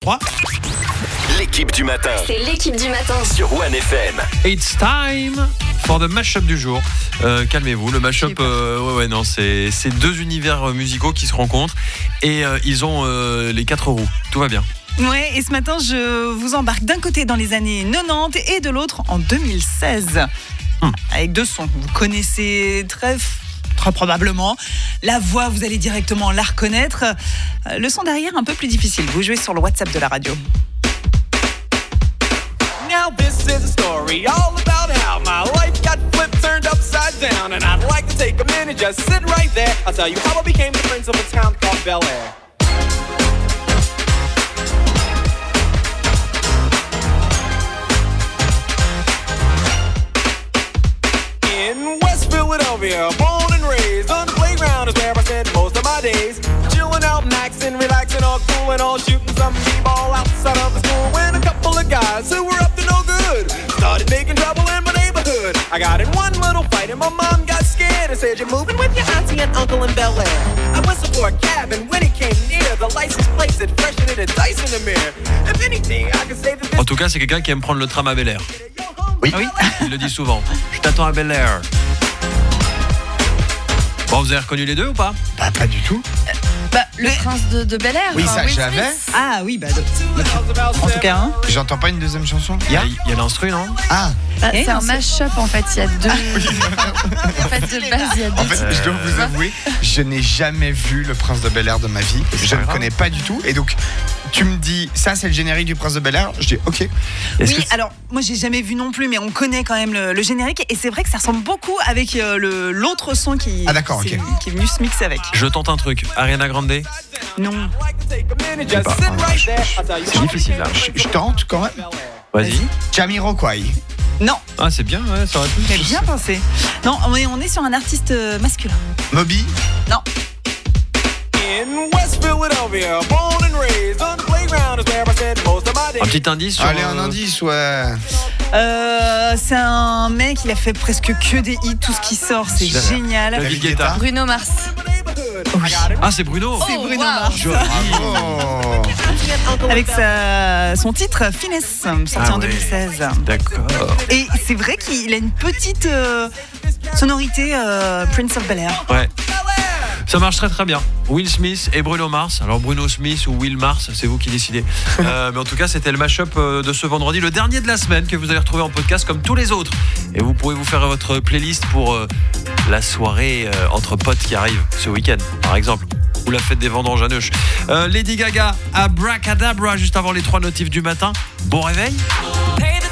3. L'équipe du matin. C'est l'équipe du matin Sur One FM. It's time for the mashup du jour. Calmez-vous, le mashup, c'est deux univers musicaux qui se rencontrent et ils ont les 4 roues. Tout va bien. Ouais, et ce matin, je vous embarque d'un côté dans les années 90 et de l'autre en 2016. Avec 2 sons. Vous connaissez très probablement. La voix, vous allez directement la reconnaître. Le son derrière, un peu plus difficile. Vous jouez sur le WhatsApp de la radio. Now this is a story all about how my life got flipped, turned upside down. And I'd like to take a minute, just sit right there. I'll tell you how I became the prince of a town called Bel Air. In West Philadelphia, born and raised, on the playground is where I spent most of my days. Chilling out, maxing, relaxing, all cool and all, shooting some b-ball outside of the school. When a couple of guys who were up to no good started making trouble in my neighborhood. I got in one little fight and my mom got scared and said, "You're moving with your auntie and uncle in Bel Air." I whistled for a cab and when it came near, the license plate said fresh and it had dice in the mirror. If anything, I could say that this... En tout cas, c'est quelqu'un qui aime prendre le tram à Bel Air. Oui. Il le dit souvent. Je t'attends à Bel Air. Bon, vous avez reconnu les deux ou pas? Bah, pas du tout. Le prince de Bel Air. Oui, ça, Will j'avais. Smith. Ah oui, en tout cas, hein. J'entends pas une deuxième chanson. Il y a l'instru, non? Ah, C'est un mash-up en fait, il y a 2. En fait, de base, il y a 2. en fait, je dois vous avouer, je n'ai jamais vu le Prince de Bel Air de ma vie. Je ne connais pas du tout. Et donc, tu me dis, ça, c'est le générique du Prince de Bel Air. Je dis, ok. Oui, alors moi j'ai jamais vu non plus, mais on connaît quand même le générique et c'est vrai que ça ressemble beaucoup avec l'autre son qui est venu se mixer avec. Je tente un truc. Ariana Grande? Non. C'est difficile là. Je tente quand même. Vas-y. Jamiroquai. Non, Ah, c'est bien, ouais, ça aurait pu. mais bien pensé. Non, on est sur un artiste masculin. Moby. Non. In West Philadelphia, born and raised, on the playground is where I spent most of my days. Un petit indice sur... Allez, un indice, ouais. C'est un mec, il a fait presque que des hits, tout ce qui sort, c'est génial. David Guetta. Bruno Mars. Oui. Ah, c'est Bruno. C'est Bruno wow. Mars. Bravo. Avec son titre Finesse, sorti en 2016. D'accord. Et c'est vrai qu'il a une petite sonorité Prince of Bel Air. Ouais. Ça marche très très bien. Will Smith et Bruno Mars. Alors Bruno Smith ou Will Mars, c'est vous qui décidez. Mais en tout cas, c'était le mashup de ce vendredi, le dernier de la semaine, que vous allez retrouver en podcast comme tous les autres. Et vous pourrez vous faire votre playlist pour la soirée entre potes qui arrive ce week-end, par exemple. Ou la fête des vendanges à Neuch. Lady Gaga, Abracadabra, juste avant les 3 notifs du matin. Bon réveil. Pay the